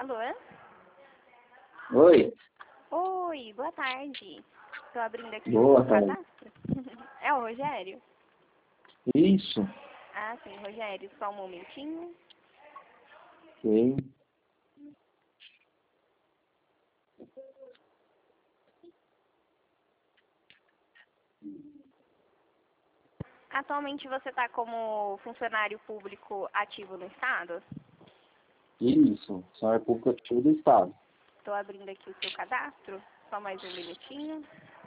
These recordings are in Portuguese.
Alô? Oi. Oi, boa tarde. Estou abrindo aqui Boa o tarde. cadastro. É o Rogério? Isso. Ah, sim, Rogério, só um momentinho. Sim. Atualmente você está como funcionário público ativo no Estado? Isso. São República do Estado. Estou abrindo aqui o seu cadastro. Só mais um minutinho.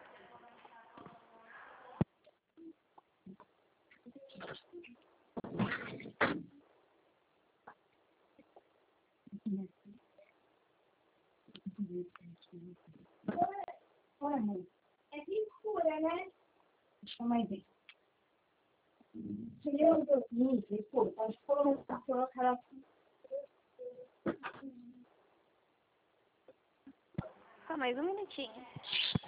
Olha, mãe, é pintura, né? Deixa eu mais ver. Tirei os dois, pô, pode colocar assim. Só mais um minutinho.